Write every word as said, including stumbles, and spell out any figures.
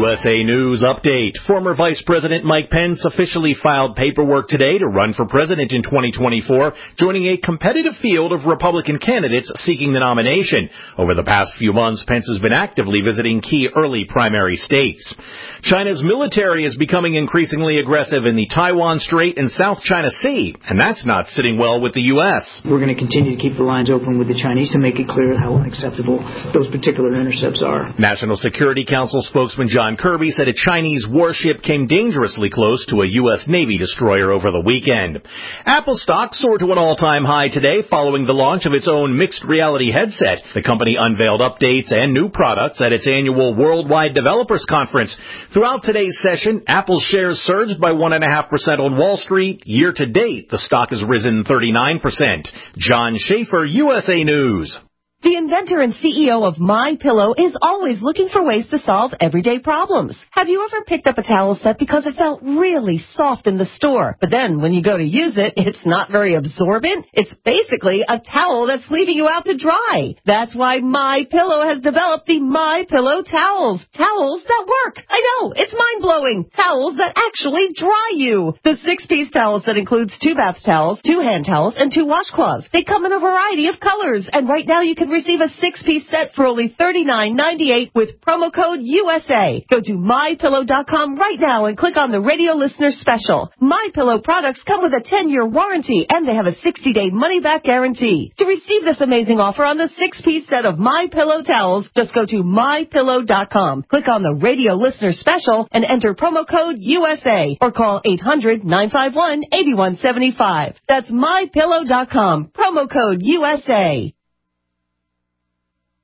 U S A News Update. Former Vice President Mike Pence officially filed paperwork today to run for president in twenty twenty-four, joining a competitive field of Republican candidates seeking the nomination. Over the past few months, Pence has been actively visiting key early primary states. China's military is becoming increasingly aggressive in the Taiwan Strait and South China Sea, and that's not sitting well with the U S. We're going to continue to keep the lines open with the Chinese to make it clear how unacceptable those particular intercepts are. National Security Council spokesman John Kirby said a Chinese warship came dangerously close to a U S Navy destroyer over the weekend. Apple stock soared to an all-time high today following the launch of its own mixed reality headset. The company unveiled updates and new products at its annual Worldwide Developers Conference. Throughout today's session, Apple's shares surged by one point five percent on Wall Street. Year to date, the stock has risen thirty-nine percent. John Schaefer, U S A News. The inventor and C E O of MyPillow is always looking for ways to solve everyday problems. Have you ever picked up a towel set because it felt really soft in the store, but then when you go to use it, it's not very absorbent? It's basically a towel that's leaving you out to dry. That's why MyPillow has developed the MyPillow towels. Towels that work. I know, it's mind-blowing. Towels that actually dry you. The six-piece towel set includes two bath towels, two hand towels, and two washcloths. They come in a variety of colors, and right now you can receive a six-piece set for only thirty-nine ninety-eight with promo code U S A. Go to my pillow dot com right now and click on the radio listener special. MyPillow products come with a ten-year warranty, and they have a sixty-day money-back guarantee. To receive this amazing offer on the six-piece set of MyPillow towels, just go to my pillow dot com, click on the radio listener special, and enter promo code U S A, or call eight hundred nine five one eight one seven five. That's my pillow dot com, promo code U S A.